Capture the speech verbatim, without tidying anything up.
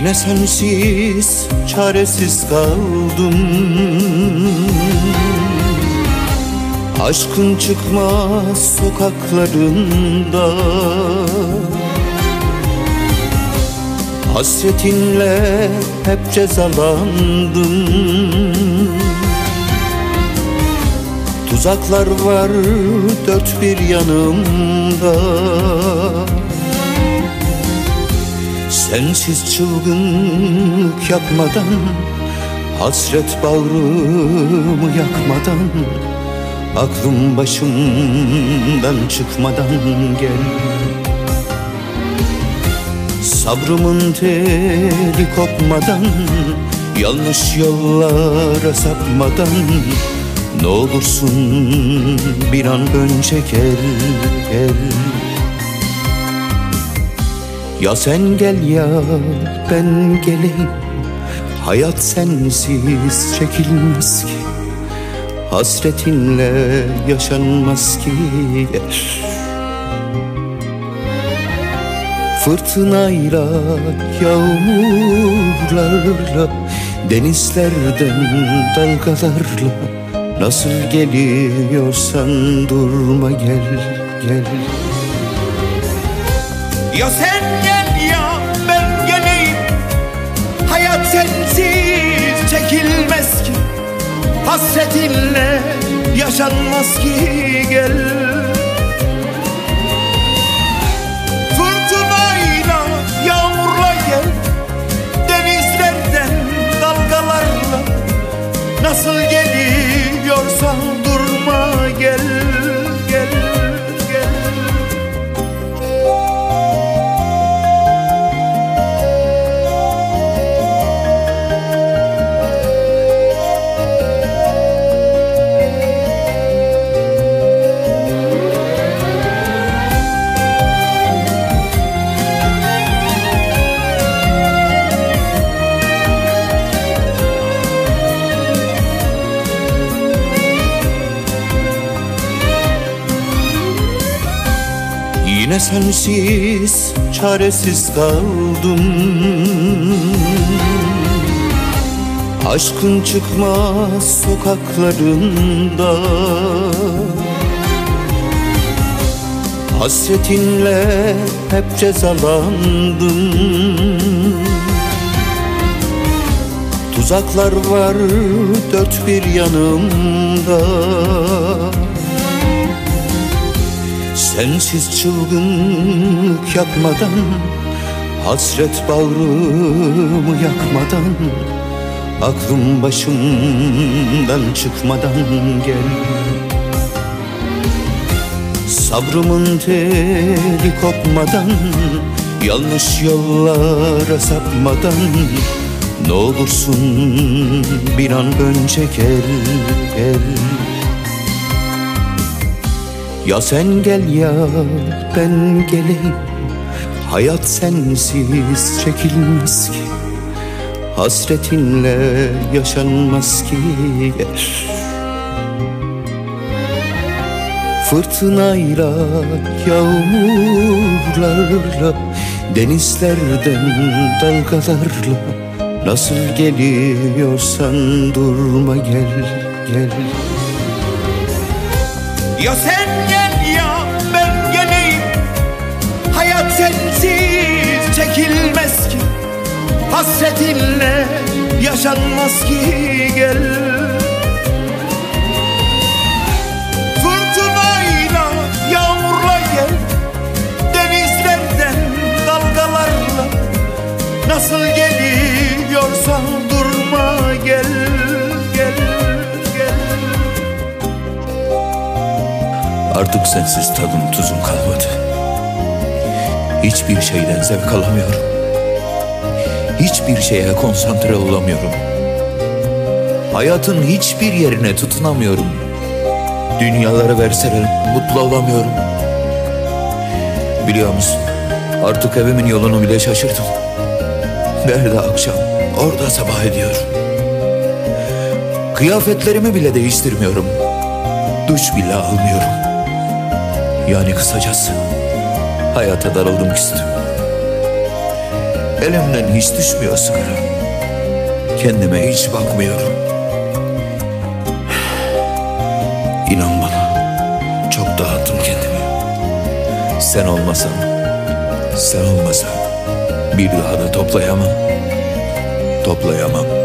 Yine sensiz, çaresiz kaldım. Aşkın çıkmaz sokaklarında, hasretinle hep cezalandım. Tuzaklar var dört bir yanımda. Sensiz çılgınlık yapmadan, hasret bağrımı yakmadan, aklım başımdan çıkmadan gel. Sabrımın teli kopmadan, yanlış yollara sapmadan, ne olursun bir an önce gel, gel. Ya sen gel ya ben geleyim, hayat sensiz çekilmez ki, hasretinle yaşanmaz ki. Fırtınayla, yağmurlarla, denizlerden dalgalarla, nasıl geliyorsan durma gel, gel. Ya sen gel ya ben geleyim, hayat sensiz çekilmez ki, hasretinle yaşanmaz ki gel. Fırtınayla, yağmurla gel, denizlerden dalgalarla, nasıl geliyorsan durma gel, gel, gel. Yine sensiz, çaresiz kaldım. Aşkın çıkmaz sokaklarında, hasretinle hep cezalandım. Tuzaklar var dört bir yanımda. Sensiz çılgınlık yapmadan, hasret bağrımı yakmadan, aklım başımdan çıkmadan gel. Sabrımın teli kopmadan, yanlış yollara sapmadan, ne olursun bir an önce gel, gel. Ya sen gel ya ben geleyim, hayat sensiz çekilmez ki, hasretinle yaşanmaz ki gel. Fırtınayla, yağmurlarla, denizlerden dalgalarla, nasıl geliyorsan durma gel, gel. Ya sen gel ya ben geleyim, hayat sensiz çekilmez ki, hasretinle yaşanmaz ki gel. Fırtınayla, yağmurla gel, denizlerden dalgalarla, nasıl geliyorsan durma gel, gel, gel. Artık sensiz tadım tuzum kalmadı. Hiçbir şeyden zevk alamıyorum. Hiçbir şeye konsantre olamıyorum. Hayatın hiçbir yerine tutunamıyorum. Dünyaları verseler mutlu olamıyorum. Biliyor musun? Artık evimin yolunu bile şaşırdım. Nerede akşam, orada sabah ediyorum. Kıyafetlerimi bile değiştirmiyorum. Duş bile almıyorum. Yani kısacası hayata darıldım küstüm. Elimden hiç düşmüyor sigara. Kendime hiç bakmıyorum. İnan bana, çok dağıttım kendimi. Sen olmasan, sen olmasan bir daha da toplayamam. Toplayamam.